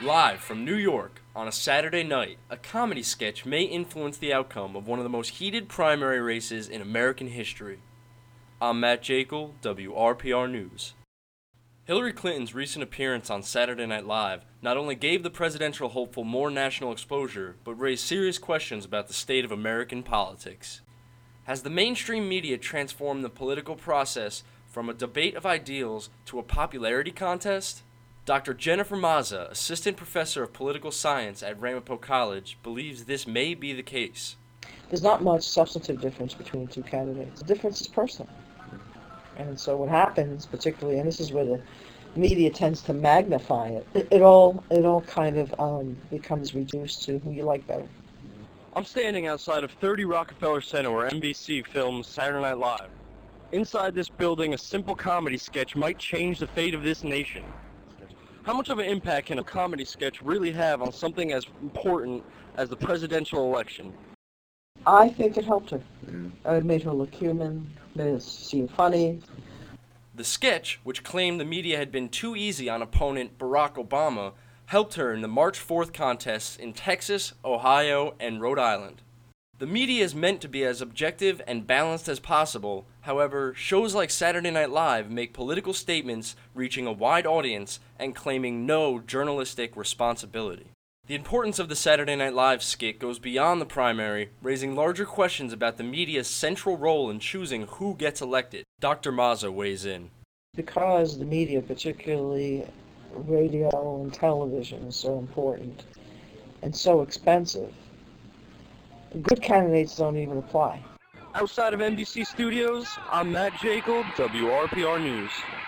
Live from New York on a Saturday night, a comedy sketch may influence the outcome of one of the most heated primary races in American history. I'm Matt Jekyll, WRPR News. Hillary Clinton's recent appearance on Saturday Night Live not only gave the presidential hopeful more national exposure, but raised serious questions about the state of American politics. Has the mainstream media transformed the political process from a debate of ideals to a popularity contest? Dr. Jennifer Mazza, assistant professor of political science at Ramapo College, believes this may be the case. There's not much substantive difference between the two candidates. The difference is personal. And so what happens, particularly, and this is where the media tends to magnify it, it all kind of becomes reduced to who you like better. I'm standing outside of 30 Rockefeller Center where NBC films Saturday Night Live. Inside this building, a simple comedy sketch might change the fate of this nation. How much of an impact can a comedy sketch really have on something as important as the presidential election? I think it helped her. It made her look human, made it seem funny. The sketch, which claimed the media had been too easy on opponent Barack Obama, helped her in the March 4th contests in Texas, Ohio, and Rhode Island. The media is meant to be as objective and balanced as possible. However, shows like Saturday Night Live make political statements reaching a wide audience and claiming no journalistic responsibility. The importance of the Saturday Night Live skit goes beyond the primary, raising larger questions about the media's central role in choosing who gets elected. Dr. Mazza weighs in. Because the media, particularly radio and television, is so important and so expensive, good candidates don't even apply. Outside of NBC Studios, I'm Matt Jekyll, WRPR News.